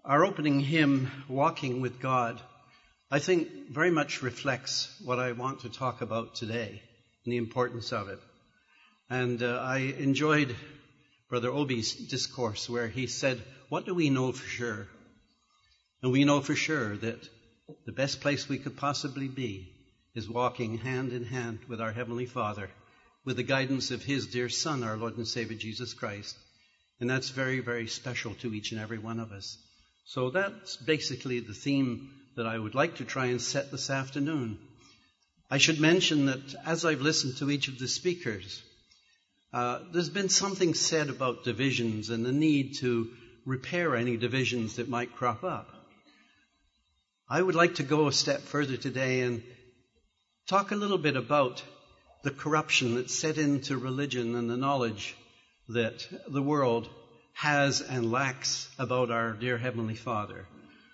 Our opening hymn, Walking with God, I think very much reflects what I want to talk about today and the importance of it. And I enjoyed Brother Obi's discourse where he said, what do we know for sure? And we know for sure that the best place we could possibly be is walking hand in hand with our Heavenly Father, with the guidance of His dear Son, our Lord and Savior, Jesus Christ. And that's very, very special to each and every one of us. So that's basically the theme that I would like to try and set this afternoon. I should mention that as I've listened to each of the speakers, there's been something said about divisions and the need to repair any divisions that might crop up. I would like to go a step further today and talk a little bit about the corruption that's set into religion and the knowledge that the world has and lacks about our dear Heavenly Father.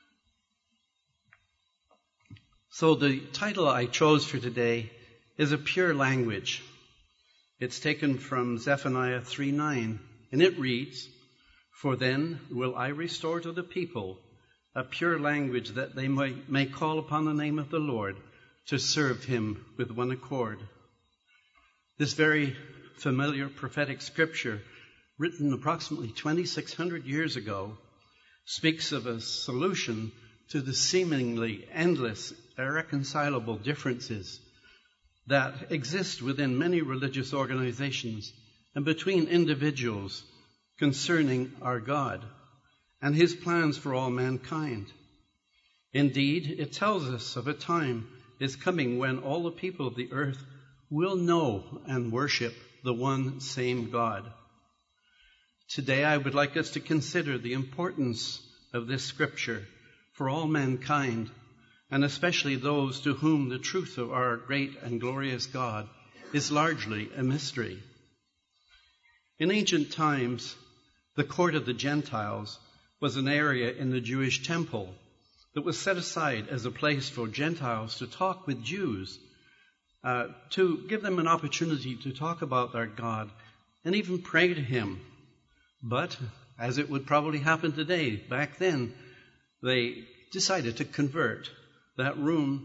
So the title I chose for today is A Pure Language. It's taken from Zephaniah 3:9, and it reads, "For then will I restore to the people a pure language, that they may call upon the name of the Lord to serve Him with one accord." This very familiar prophetic scripture, written approximately 2,600 years ago, speaks of a solution to the seemingly endless, irreconcilable differences that exist within many religious organizations and between individuals concerning our God and His plans for all mankind. Indeed, it tells us of a time is coming when all the people of the earth will know and worship the one same God. Today, I would like us to consider the importance of this scripture for all mankind, and especially those to whom the truth of our great and glorious God is largely a mystery. In ancient times, the court of the Gentiles was an area in the Jewish temple that was set aside as a place for Gentiles to talk with Jews, to give them an opportunity to talk about their God and even pray to Him. But, as it would probably happen today, back then, they decided to convert that room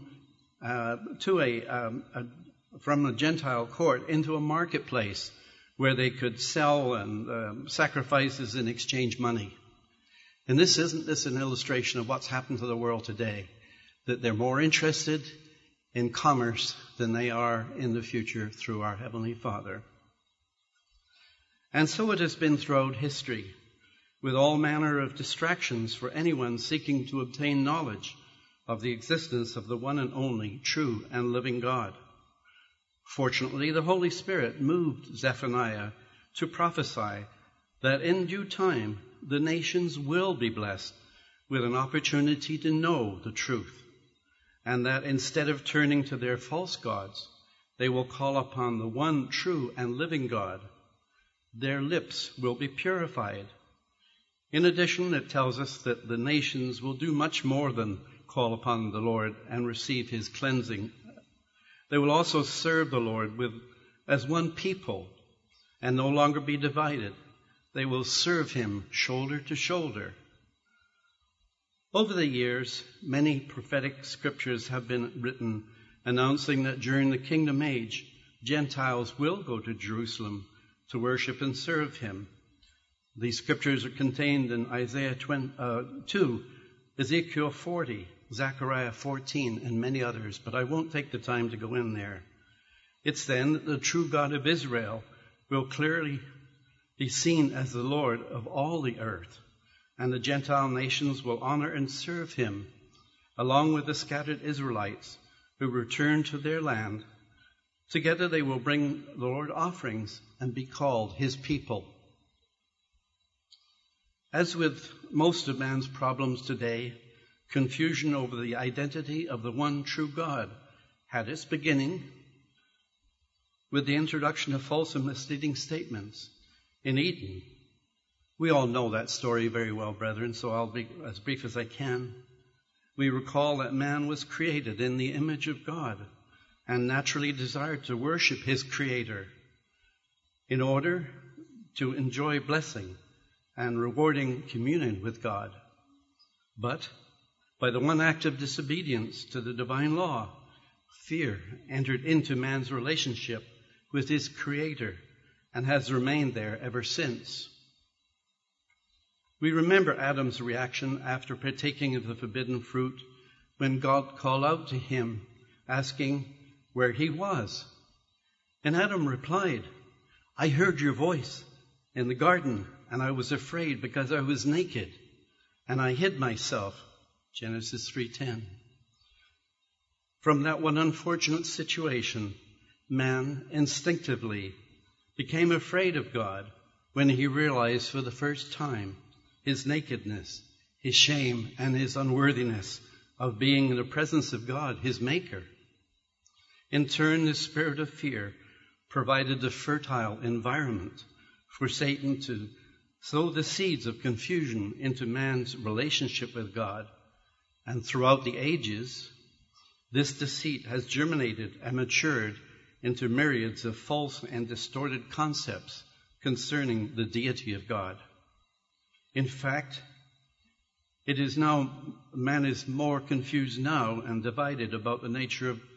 from a Gentile court into a marketplace where they could sell and sacrifices and exchange money. And isn't this an illustration of what's happened to the world today? That they're more interested in commerce than they are in the future through our Heavenly Father. And so it has been throughout history, with all manner of distractions for anyone seeking to obtain knowledge of the existence of the one and only true and living God. Fortunately, the Holy Spirit moved Zephaniah to prophesy that in due time the nations will be blessed with an opportunity to know the truth, and that instead of turning to their false gods, they will call upon the one true and living God. Their lips will be purified. In addition, it tells us that the nations will do much more than call upon the Lord and receive His cleansing. They will also serve the Lord as one people and no longer be divided. They will serve Him shoulder to shoulder. Over the years, many prophetic scriptures have been written announcing that during the kingdom age, Gentiles will go to Jerusalem to worship and serve Him. These scriptures are contained in Isaiah 2, Ezekiel 40, Zechariah 14, and many others, but I won't take the time to go in there. It's then that the true God of Israel will clearly be seen as the Lord of all the earth, and the Gentile nations will honor and serve Him, along with the scattered Israelites who return to their land. Together they will bring the Lord offerings and be called His people. As with most of man's problems today, confusion over the identity of the one true God had its beginning with the introduction of false and misleading statements in Eden. We all know that story very well, brethren, so I'll be as brief as I can. We recall that man was created in the image of God and naturally desired to worship his Creator in order to enjoy blessing and rewarding communion with God. But by the one act of disobedience to the divine law, fear entered into man's relationship with his Creator and has remained there ever since. We remember Adam's reaction after partaking of the forbidden fruit when God called out to him, asking where he was. And Adam replied, "I heard your voice in the garden, and I was afraid because I was naked, and I hid myself." Genesis 3:10. From that one unfortunate situation, man instinctively became afraid of God when he realized for the first time his nakedness, his shame, and his unworthiness of being in the presence of God, his Maker. In turn, the spirit of fear provided the fertile environment for Satan to sow the seeds of confusion into man's relationship with God. And throughout the ages, this deceit has germinated and matured into myriads of false and distorted concepts concerning the deity of God. In fact, man is more confused now and divided about the nature of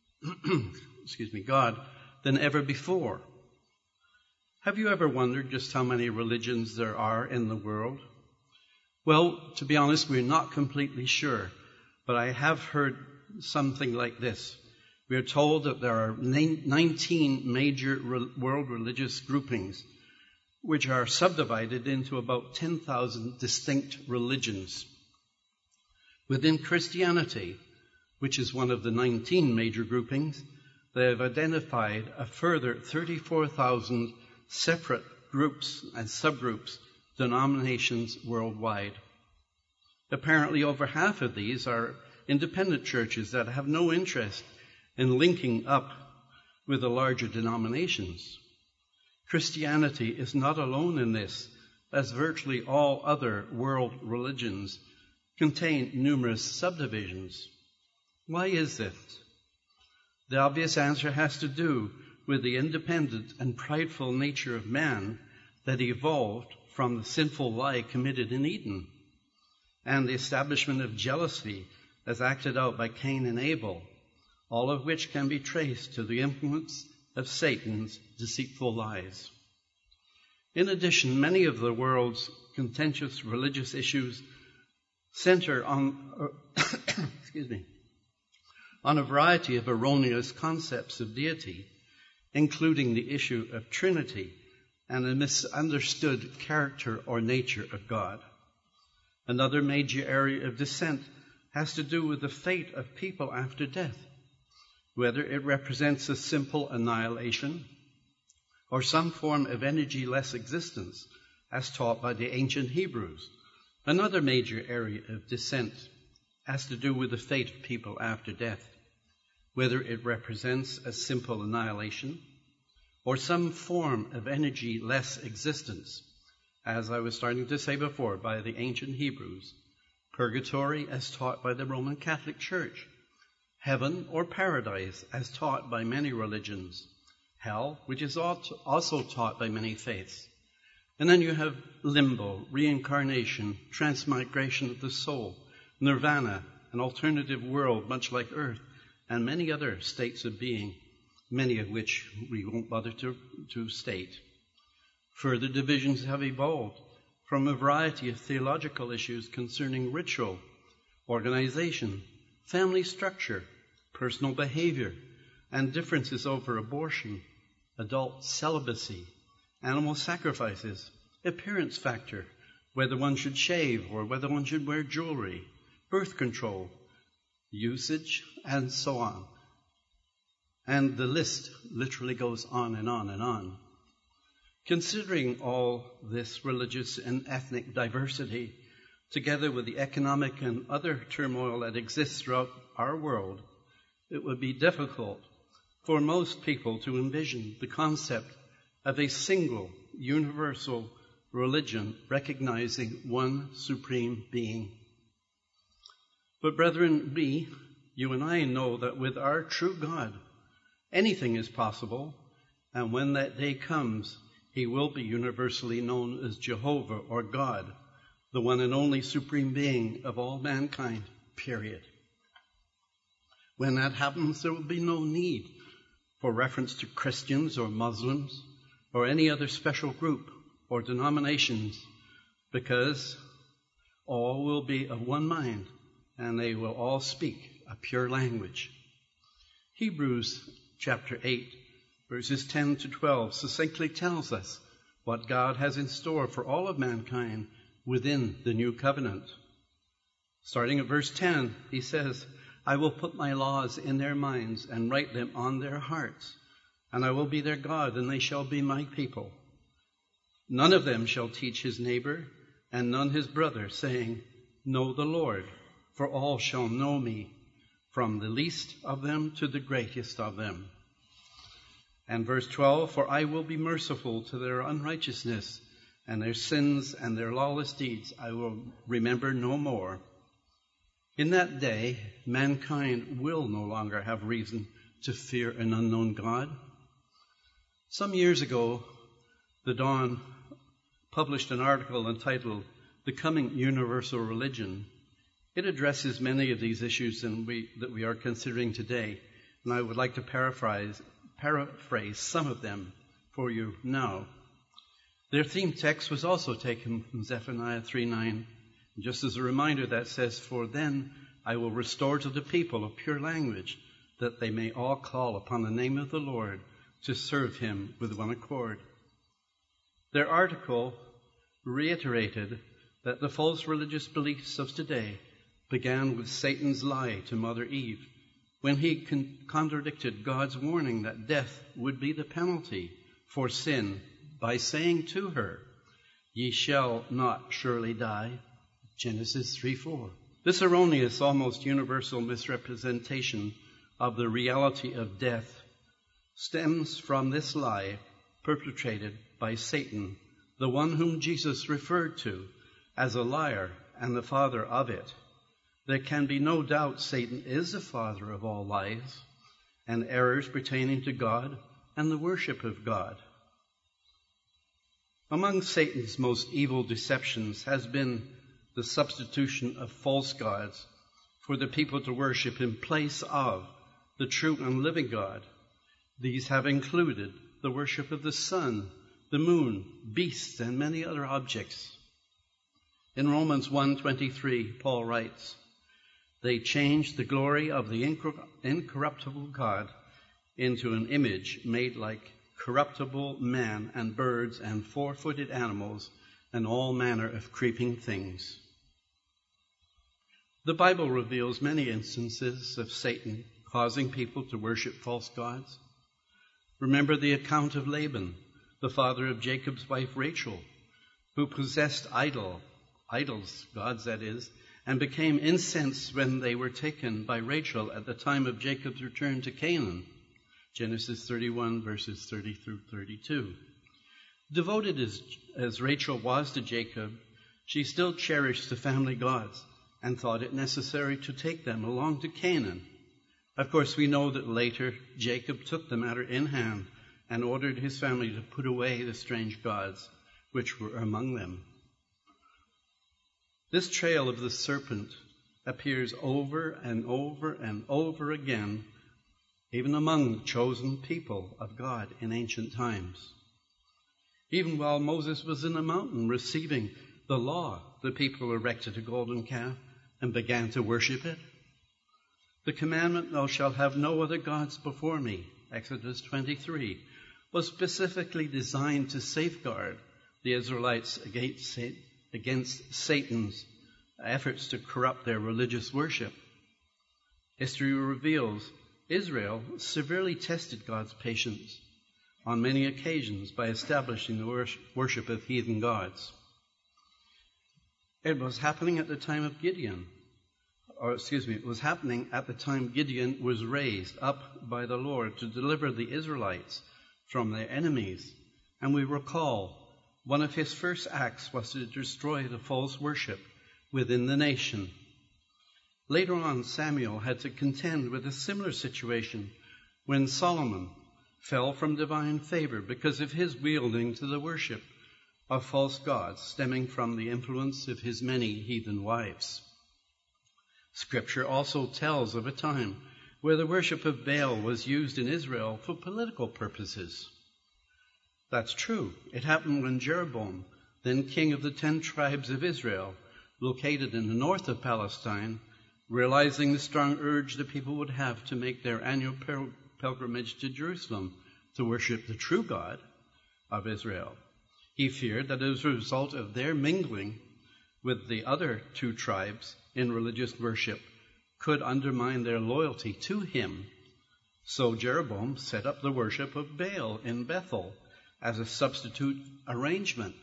God than ever before. Have you ever wondered just how many religions there are in the world? Well, to be honest, we're not completely sure, but I have heard something like this. We are told that there are 19 major world religious groupings, which are subdivided into about 10,000 distinct religions. Within Christianity, which is one of the 19 major groupings, they have identified a further 34,000 separate groups and subgroups, denominations worldwide. Apparently, over half of these are independent churches that have no interest in linking up with the larger denominations. Christianity is not alone in this, as virtually all other world religions contain numerous subdivisions. Why is this? The obvious answer has to do with the independent and prideful nature of man that evolved from the sinful lie committed in Eden, and the establishment of jealousy as acted out by Cain and Abel, all of which can be traced to the influence of Satan's deceitful lies. In addition, many of the world's contentious religious issues center on on a variety of erroneous concepts of deity, including the issue of Trinity and a misunderstood character or nature of God. Another major area of dissent has to do with the fate of people after death, whether it represents a simple annihilation or some form of energy-less existence, as taught by the ancient Hebrews. Another major area of dissent has to do with the fate of people after death, whether it represents a simple annihilation or some form of energy-less existence, as I was starting to say before, by the ancient Hebrews, purgatory as taught by the Roman Catholic Church, heaven or paradise as taught by many religions, hell, which is also taught by many faiths. And then you have limbo, reincarnation, transmigration of the soul, nirvana, an alternative world much like Earth, and many other states of being, many of which we won't bother to state. Further divisions have evolved from a variety of theological issues concerning ritual, organization, family structure, personal behavior, and differences over abortion, adult celibacy, animal sacrifices, appearance factor, whether one should shave or whether one should wear jewelry, birth control, usage, and so on. And the list literally goes on and on and on. Considering all this religious and ethnic diversity, together with the economic and other turmoil that exists throughout our world, it would be difficult for most people to envision the concept of a single, universal religion recognizing one supreme being. But brethren, you and I know that with our true God, anything is possible, and when that day comes, he will be universally known as Jehovah or God, the one and only supreme being of all mankind, period. When that happens, there will be no need for reference to Christians or Muslims or any other special group or denominations, because all will be of one mind and they will all speak a pure language. Hebrews chapter 8, verses 10 to 12 succinctly tells us what God has in store for all of mankind within the new covenant. Starting at verse 10, he says, I will put my laws in their minds and write them on their hearts, and I will be their God, and they shall be my people. None of them shall teach his neighbor, and none his brother, saying, Know the Lord, for all shall know me, from the least of them to the greatest of them. And verse 12, For I will be merciful to their unrighteousness, and their sins and their lawless deeds I will remember no more. In that day, mankind will no longer have reason to fear an unknown God. Some years ago, the Dawn published an article entitled The Coming Universal Religion. It addresses many of these issues that we are considering today, and I would like to paraphrase some of them for you now. Their theme text was also taken from Zephaniah 3:9. Just as a reminder, that says, For then I will restore to the people a pure language, that they may all call upon the name of the Lord to serve him with one accord. Their article reiterated that the false religious beliefs of today began with Satan's lie to Mother Eve, when he contradicted God's warning that death would be the penalty for sin by saying to her, Ye shall not surely die. Genesis 3:4. This erroneous, almost universal misrepresentation of the reality of death stems from this lie perpetrated by Satan, the one whom Jesus referred to as a liar and the father of it. There can be no doubt Satan is the father of all lies and errors pertaining to God and the worship of God. Among Satan's most evil deceptions has been the substitution of false gods for the people to worship in place of the true and living God. These have included the worship of the sun, the moon, beasts, and many other objects. In Romans 1:23, Paul writes, They changed the glory of the incorruptible God into an image made like corruptible man and birds and four-footed animals and all manner of creeping things. The Bible reveals many instances of Satan causing people to worship false gods. Remember the account of Laban, the father of Jacob's wife Rachel, who possessed idols, gods that is, and became incensed when they were taken by Rachel at the time of Jacob's return to Canaan. Genesis 31, verses 30 through 32. Devoted as Rachel was to Jacob, she still cherished the family gods and thought it necessary to take them along to Canaan. Of course, we know that later Jacob took the matter in hand and ordered his family to put away the strange gods which were among them. This trail of the serpent appears over and over and over again, even among the chosen people of God in ancient times. Even while Moses was in the mountain receiving the law, the people erected a golden calf and began to worship it. The commandment, Thou shalt have no other gods before me, Exodus 23, was specifically designed to safeguard the Israelites against Satan's efforts to corrupt their religious worship. History reveals Israel severely tested God's patience on many occasions by establishing the worship of heathen gods. It was happening at the time of Gideon. It was happening at the time Gideon was raised up by the Lord to deliver the Israelites from their enemies. And we recall one of his first acts was to destroy the false worship within the nation. Later on, Samuel had to contend with a similar situation when Solomon fell from divine favor because of his wielding to the worship of false gods stemming from the influence of his many heathen wives. Scripture also tells of a time where the worship of Baal was used in Israel for political purposes. That's true. It happened when Jeroboam, then king of the 10 tribes of Israel, located in the north of Palestine, realizing the strong urge the people would have to make their annual pilgrimage to Jerusalem to worship the true God of Israel. He feared that as a result of their mingling with the other 2 tribes in religious worship could undermine their loyalty to him. So Jeroboam set up the worship of Baal in Bethel as a substitute arrangement.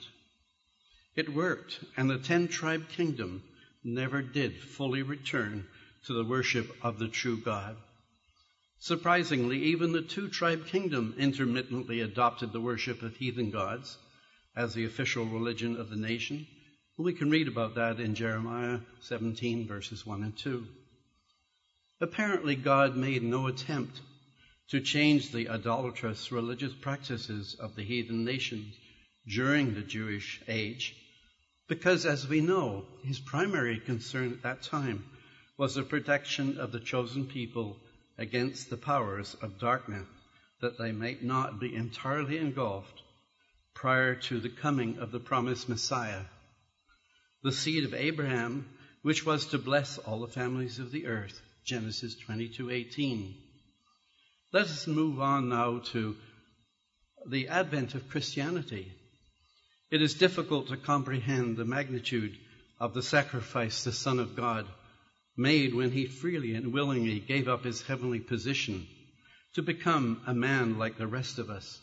It worked, and the 10-tribe kingdom never did fully return to the worship of the true God. Surprisingly, even the 2-tribe kingdom intermittently adopted the worship of heathen gods as the official religion of the nation. We can read about that in Jeremiah 17, verses 1 and 2. Apparently, God made no attempt to change the idolatrous religious practices of the heathen nations during the Jewish age, because, as we know, his primary concern at that time was the protection of the chosen people against the powers of darkness, that they might not be entirely engulfed prior to the coming of the promised Messiah, the seed of Abraham, which was to bless all the families of the earth, Genesis 22:18. Let us move on now to the advent of Christianity. It is difficult to comprehend the magnitude of the sacrifice the Son of God made when he freely and willingly gave up his heavenly position to become a man like the rest of us.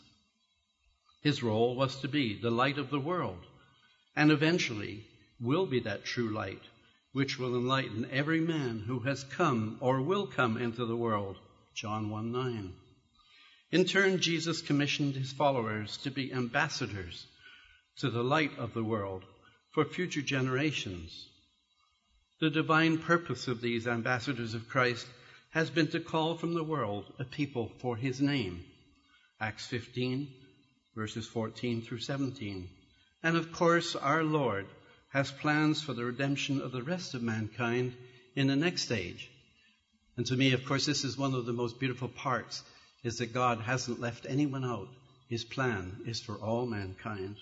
His role was to be the light of the world, and eventually will be that true light which will enlighten every man who has come or will come into the world, John 1:9. In turn, Jesus commissioned his followers to be ambassadors to the light of the world for future generations. The divine purpose of these ambassadors of Christ has been to call from the world a people for his name, Acts 15, verses 14 through 17. And of course, our Lord has plans for the redemption of the rest of mankind in the next age. And to me, of course, this is one of the most beautiful parts, is that God hasn't left anyone out. His plan is for all mankind.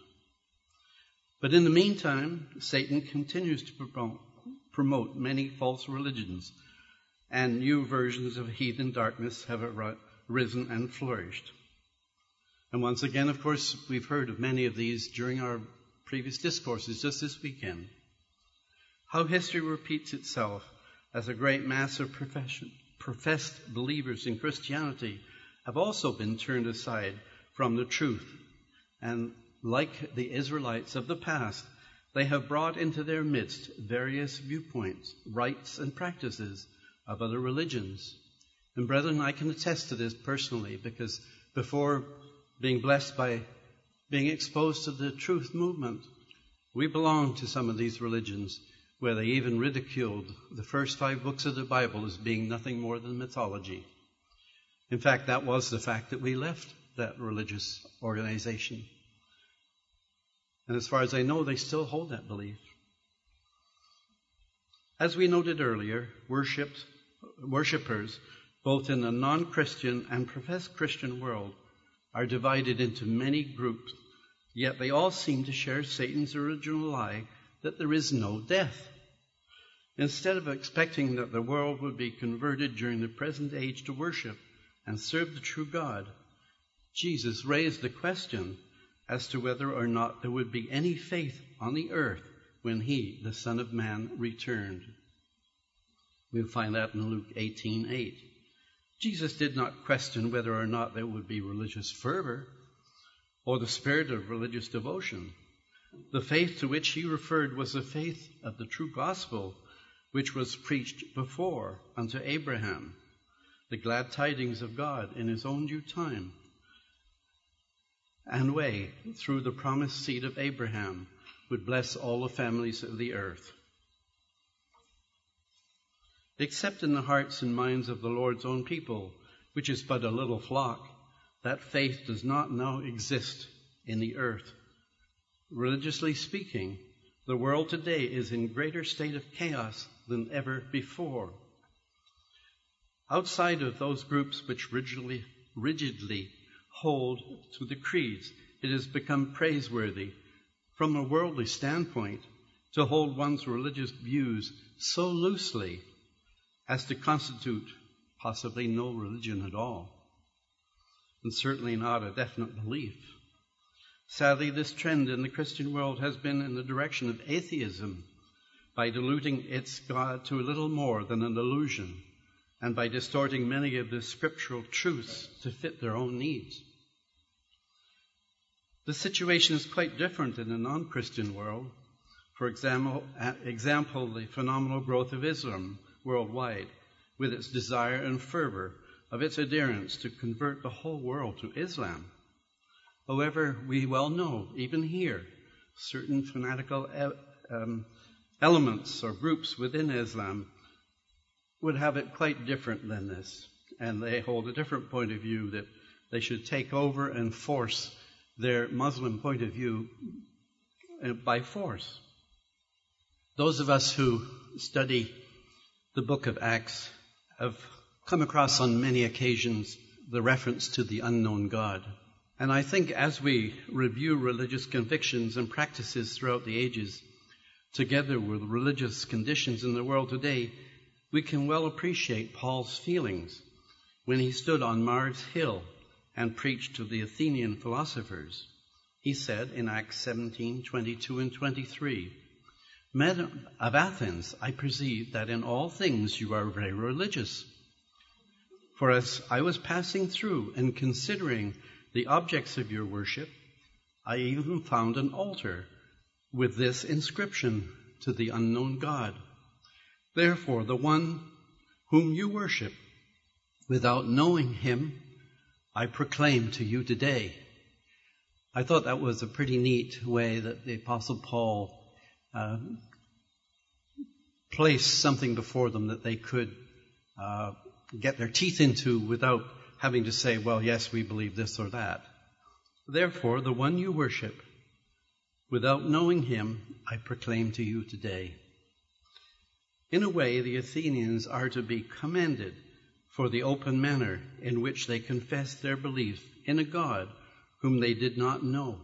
But in the meantime, Satan continues to promote many false religions, and new versions of heathen darkness have arisen and flourished. And once again, of course, we've heard of many of these during our previous discourses just this weekend. How history repeats itself as a great mass of professed believers in Christianity have also been turned aside from the truth, and like the Israelites of the past, they have brought into their midst various viewpoints, rites, and practices of other religions. And brethren, I can attest to this personally, because before being blessed by being exposed to the truth movement, we belonged to some of these religions where they even ridiculed the first 5 books of the Bible as being nothing more than mythology. In fact, that was the fact that we left that religious organization. And as far as I know, they still hold that belief. As we noted earlier, worshippers, both in the non-Christian and professed Christian world, are divided into many groups, yet they all seem to share Satan's original lie that there is no death. Instead of expecting that the world would be converted during the present age to worship and serve the true God, Jesus raised the question as to whether or not there would be any faith on the earth when he, the Son of Man, returned. We'll find that in Luke 18:8. Jesus did not question whether or not there would be religious fervor or the spirit of religious devotion. The faith to which he referred was the faith of the true gospel, which was preached before unto Abraham, the glad tidings of God in his own due time and way, through the promised seed of Abraham, would bless all the families of the earth. Except in the hearts and minds of the Lord's own people, which is but a little flock, that faith does not now exist in the earth. Religiously speaking, the world today is in greater state of chaos than ever before. Outside of those groups which rigidly hold to the creeds, it has become praiseworthy from a worldly standpoint to hold one's religious views so loosely as to constitute possibly no religion at all, and certainly not a definite belief. Sadly, this trend in the Christian world has been in the direction of atheism by diluting its God to a little more than an illusion, and by distorting many of the scriptural truths to fit their own needs. The situation is quite different in the non-Christian world. For example, the phenomenal growth of Islam worldwide, with its desire and fervor of its adherents to convert the whole world to Islam. However, we well know, even here, certain fanatical elements or groups within Islam would have it quite different than this, and they hold a different point of view, that they should take over and force their Muslim point of view by force. Those of us who study the book of Acts have come across on many occasions the reference to the unknown God. And I think as we review religious convictions and practices throughout the ages, together with religious conditions in the world today, we can well appreciate Paul's feelings when he stood on Mars Hill and preached to the Athenian philosophers. He said in Acts 17:22 and 23, "Men of Athens, I perceive that in all things you are very religious. For as I was passing through and considering the objects of your worship, I even found an altar with this inscription, to the unknown God. Therefore, the one whom you worship, without knowing him, I proclaim to you today." I thought that was a pretty neat way that the Apostle Paul placed something before them that they could get their teeth into without having to say, well, yes, we believe this or that. Therefore, the one you worship, without knowing him, I proclaim to you today. In a way, the Athenians are to be commended for the open manner in which they confessed their belief in a God whom they did not know.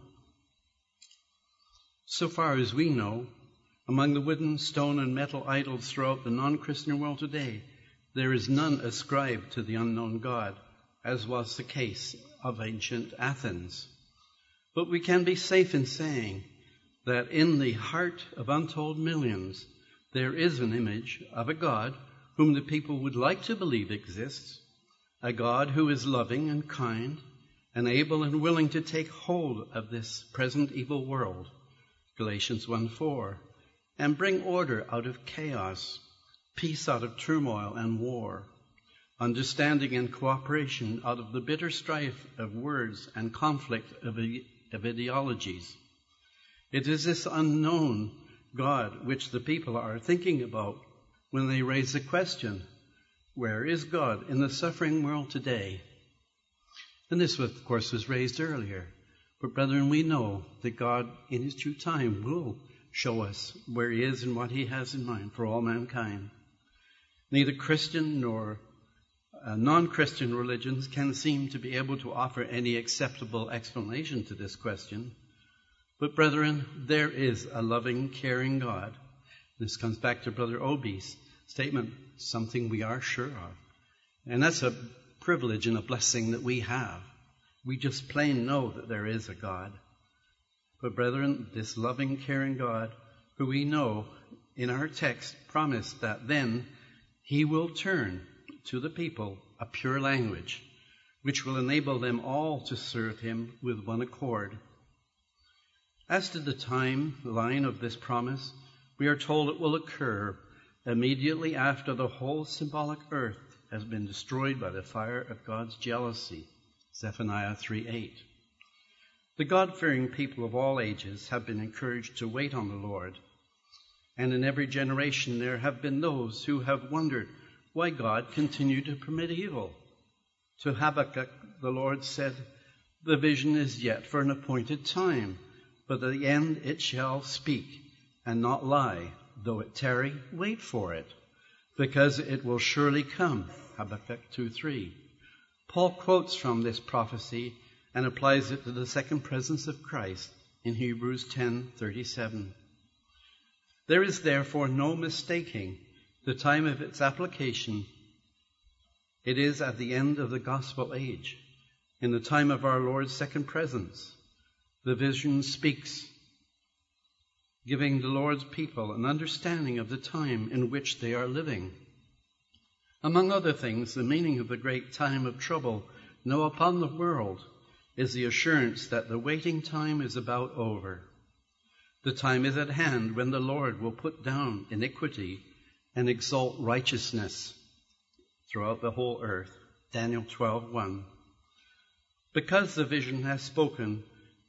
So far as we know, among the wooden, stone, and metal idols throughout the non-Christian world today, there is none ascribed to the unknown God, as was the case of ancient Athens. But we can be safe in saying that in the heart of untold millions, there is an image of a God whom the people would like to believe exists, a God who is loving and kind, and able and willing to take hold of this present evil world, Galatians 1:4, and bring order out of chaos, peace out of turmoil and war, understanding and cooperation out of the bitter strife of words and conflict of ideologies. It is this unknown God which the people are thinking about when they raise the question, where is God in the suffering world today? And this, of course, was raised earlier. But brethren, we know that God, in his due time, will show us where he is and what he has in mind for all mankind. Neither Christian nor non-Christian religions can seem to be able to offer any acceptable explanation to this question. But brethren, there is a loving, caring God. This comes back to Brother Obi's statement, something we are sure of. And that's a privilege and a blessing that we have. We just plain know that there is a God. But brethren, this loving, caring God, who we know in our text promised that then he will turn to the people a pure language, which will enable them all to serve him with one accord. As to the timeline of this promise, we are told it will occur immediately after the whole symbolic earth has been destroyed by the fire of God's jealousy, Zephaniah 3:8. The God-fearing people of all ages have been encouraged to wait on the Lord, and in every generation there have been those who have wondered why God continued to permit evil. To Habakkuk, the Lord said, "The vision is yet for an appointed time, but at the end it shall speak and not lie. Though it tarry, wait for it, because it will surely come. Habakkuk 2:3. Paul quotes from this prophecy and applies it to the second presence of Christ in Hebrews 10:37. There is therefore no mistaking the time of its application. It is at the end of the gospel age, in the time of our Lord's second presence. The vision speaks, giving the Lord's people an understanding of the time in which they are living. Among other things, the meaning of the great time of trouble now upon the world is the assurance that the waiting time is about over. The time is at hand when the Lord will put down iniquity and exalt righteousness throughout the whole earth. Daniel 12:1. Because the vision has spoken,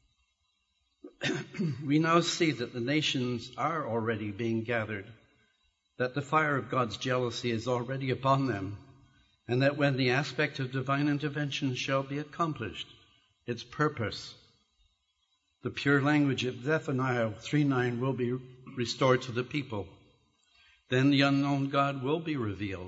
we now see that the nations are already being gathered, that the fire of God's jealousy is already upon them, and that when the aspect of divine intervention shall be accomplished, its purpose, the pure language of Zephaniah 3:9, will be restored to the people. Then the unknown God will be revealed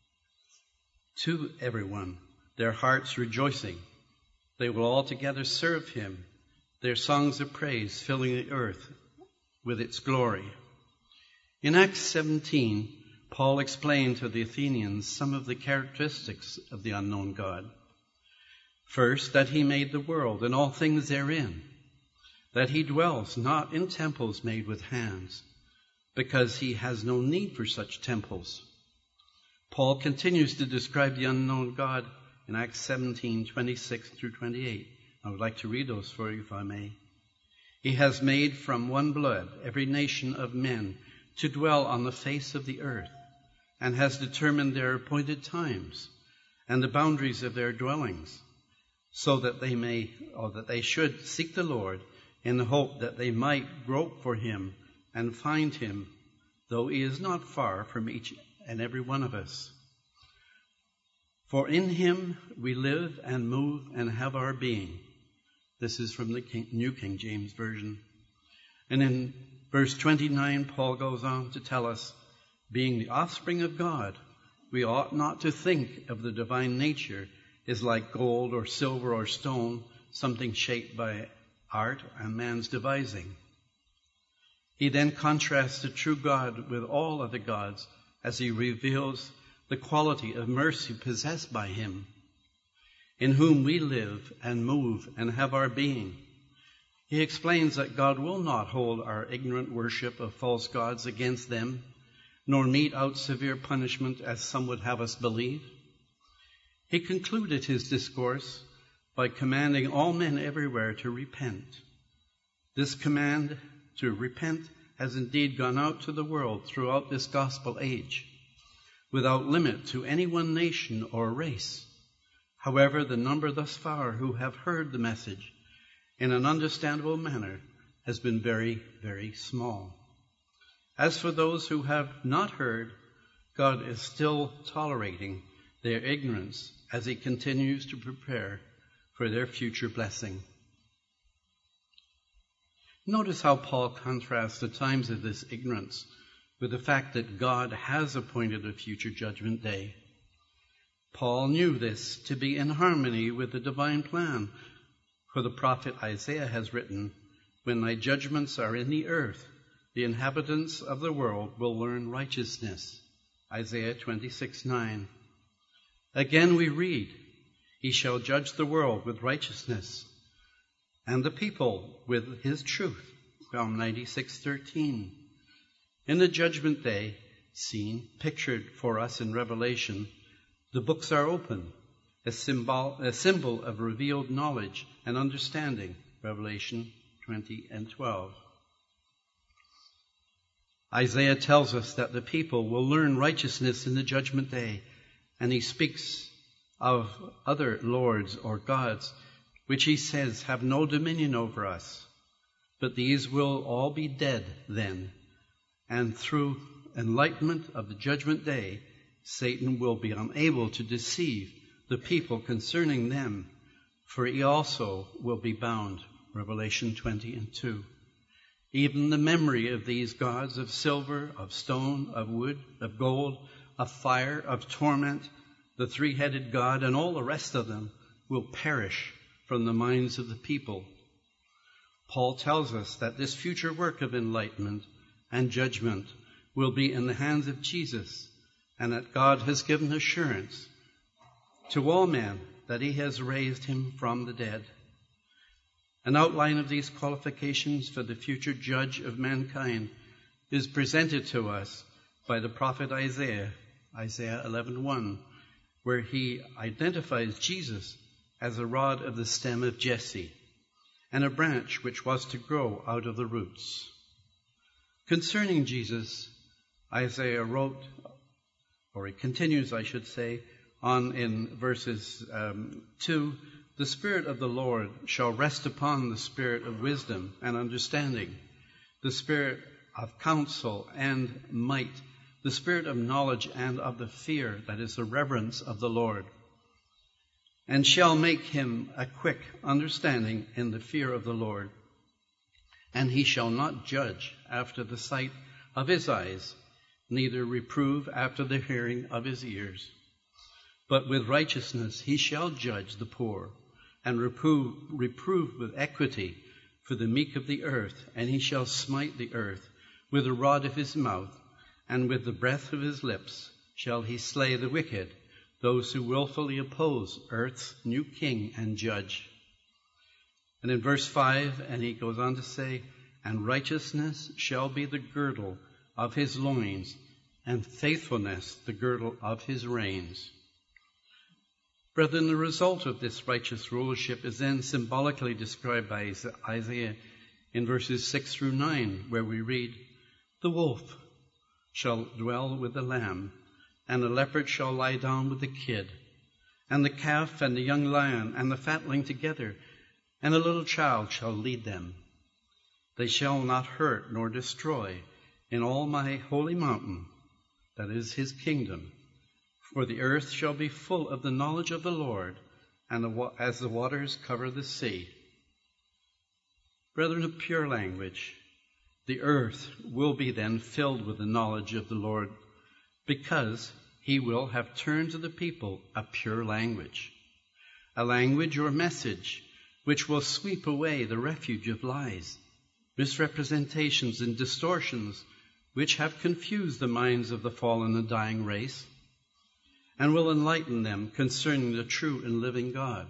to everyone, their hearts rejoicing. They will all together serve him, their songs of praise filling the earth with its glory. In Acts 17, Paul explained to the Athenians some of the characteristics of the unknown God. First, that he made the world and all things therein, that he dwells not in temples made with hands, because he has no need for such temples. Paul continues to describe the unknown God in Acts 17:26-28. I would like to read those for you, if I may. He has made from one blood every nation of men to dwell on the face of the earth, and has determined their appointed times and the boundaries of their dwellings, so that they should seek the Lord in the hope that they might grope for him and find him, though he is not far from each and every one of us. For in him we live and move and have our being. This is from the New King James Version. And in verse 29, Paul goes on to tell us, being the offspring of God, we ought not to think of the divine nature as like gold or silver or stone, something shaped by art and man's devising. He then contrasts the true God with all other gods as he reveals the quality of mercy possessed by him, in whom we live and move and have our being. He explains that God will not hold our ignorant worship of false gods against them, nor mete out severe punishment as some would have us believe. He concluded his discourse by commanding all men everywhere to repent. This command to repent has indeed gone out to the world throughout this gospel age, without limit to any one nation or race. However, the number thus far who have heard the message in an understandable manner has been very, very small. As for those who have not heard, God is still tolerating their ignorance as he continues to prepare for their future blessing. Notice how Paul contrasts the times of this ignorance with the fact that God has appointed a future judgment day. Paul knew this to be in harmony with the divine plan, for the prophet Isaiah has written, "When thy judgments are in the earth, the inhabitants of the world will learn righteousness." Isaiah 26:9. Again we read, "He shall judge the world with righteousness, and the people with his truth." Psalm 96:13. In the judgment day, pictured for us in Revelation, the books are open, a symbol of revealed knowledge and understanding, Revelation 20:12. Isaiah tells us that the people will learn righteousness in the judgment day, and he speaks of other lords or gods, which he says have no dominion over us. But these will all be dead then, and through enlightenment of the judgment day, Satan will be unable to deceive the people concerning them, for he also will be bound Revelation 20:2. Even the memory of these gods of silver, of stone, of wood, of gold, of fire, of torment, the three-headed God, and all the rest of them will perish from the minds of the people. Paul tells us that this future work of enlightenment and judgment will be in the hands of Jesus, and that God has given assurance to all men that he has raised him from the dead. An outline of these qualifications for the future judge of mankind is presented to us by the prophet Isaiah 11:1, where he identifies Jesus as a rod of the stem of Jesse and a branch which was to grow out of the roots. Concerning Jesus, Isaiah wrote, or he continues, I should say, on in verses 2, the Spirit of the Lord shall rest upon the spirit of wisdom and understanding, the spirit of counsel and might, the spirit of knowledge and of the fear, that is the reverence of the Lord, and shall make him a quick understanding in the fear of the Lord. And he shall not judge after the sight of his eyes, neither reprove after the hearing of his ears. But with righteousness he shall judge the poor, and reprove with equity for the meek of the earth. And he shall smite the earth with the rod of his mouth, and with the breath of his lips shall he slay the wicked, those who willfully oppose earth's new king and judge. And in verse 5, and he goes on to say, and righteousness shall be the girdle of his loins, and faithfulness the girdle of his reins. Brethren, the result of this righteous rulership is then symbolically described by Isaiah in verses 6 through 9, where we read, the wolf shall dwell with the lamb, and the leopard shall lie down with the kid, and the calf and the young lion and the fatling together, and a little child shall lead them. They shall not hurt nor destroy in all my holy mountain, that is his kingdom. For the earth shall be full of the knowledge of the Lord, and as the waters cover the sea. Brethren of pure language, the earth will be then filled with the knowledge of the Lord, because he will have turned to the people a pure language, a language or message which will sweep away the refuge of lies, misrepresentations, and distortions which have confused the minds of the fallen and dying race, and will enlighten them concerning the true and living God.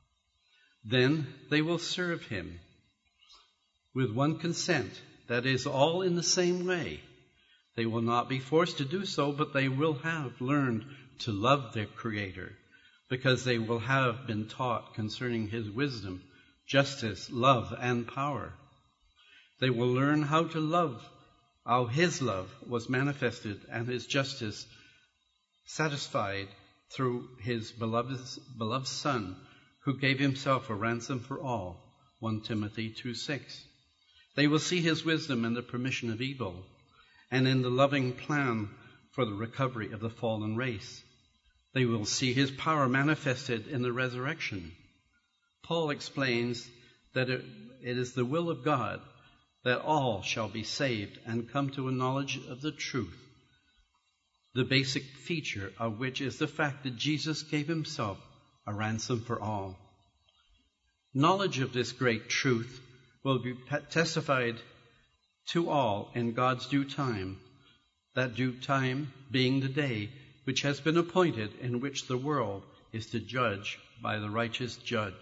Then they will serve him with one consent, that is, all in the same way. They will not be forced to do so, but they will have learned to love their Creator, because they will have been taught concerning his wisdom, justice, love, and power. They will learn how to love, how his love was manifested and his justice satisfied through his beloved Son, who gave himself a ransom for all, 1 Timothy 2:6. They will see his wisdom in the permission of evil, and in the loving plan for the recovery of the fallen race. They will see his power manifested in the resurrection. Paul explains that it is the will of God that all shall be saved and come to a knowledge of the truth, the basic feature of which is the fact that Jesus gave himself a ransom for all. Knowledge of this great truth will be testified to all in God's due time, that due time being the day which has been appointed in which the world is to be judged by the righteous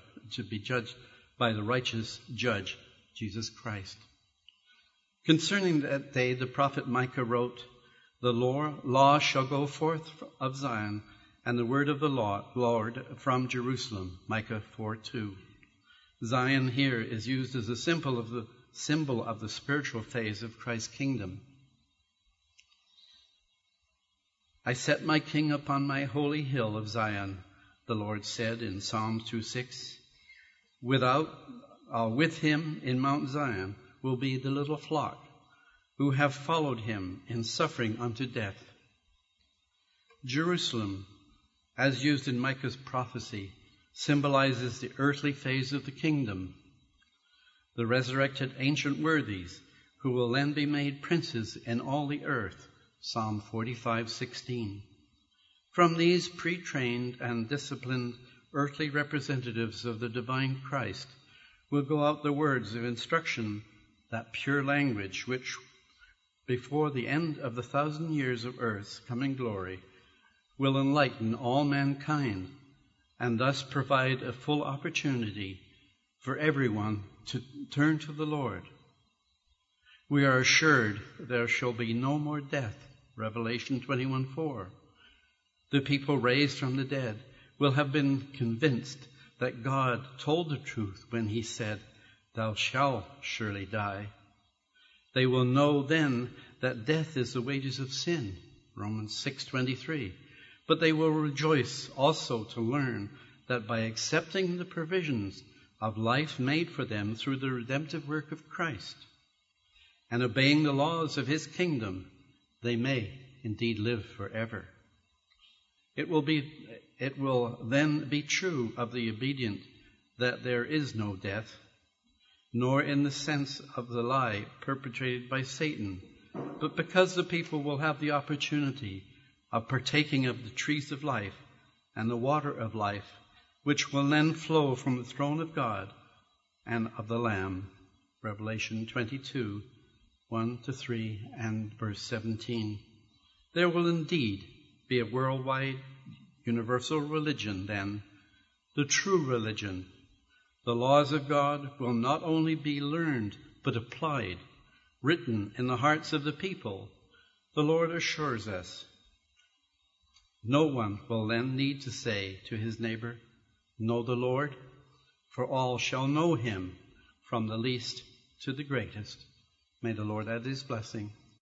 judge, Jesus Christ. Concerning that day, the prophet Micah wrote, the law shall go forth of Zion, and the word of the Lord from Jerusalem, Micah 4:2. Zion here is used as a symbol of the spiritual phase of Christ's kingdom. I set my king upon my holy hill of Zion, the Lord said in Psalm 2:6. With him in Mount Zion will be the little flock, who have followed him in suffering unto death. Jerusalem, as used in Micah's prophecy, symbolizes the earthly phase of the kingdom. the resurrected ancient worthies, who will then be made princes in all the earth. Psalm 45:16. From these pre-trained and disciplined earthly representatives of the divine Christ will go out the words of instruction, that pure language which, before the end of the 1,000 years of earth's coming glory, will enlighten all mankind and thus provide a full opportunity for everyone to turn to the Lord. We are assured there shall be no more death. Revelation 21:4. The people raised from the dead will have been convinced that God told the truth when he said, "Thou shalt surely die." They will know then that death is the wages of sin. Romans 6:23. But they will rejoice also to learn that by accepting the provisions of life made for them through the redemptive work of Christ and obeying the laws of his kingdom, they may indeed live forever. It will then be true of the obedient that there is no death, nor in the sense of the lie perpetrated by Satan, but because the people will have the opportunity of partaking of the trees of life and the water of life, which will then flow from the throne of God and of the Lamb. Revelation 22:1-3 and verse 17. There will indeed be a worldwide universal religion then, the true religion. The laws of God will not only be learned but applied, written in the hearts of the people. The Lord assures us. No one will then need to say to his neighbor, "Know the Lord," for all shall know him, from the least to the greatest. May the Lord add his blessing.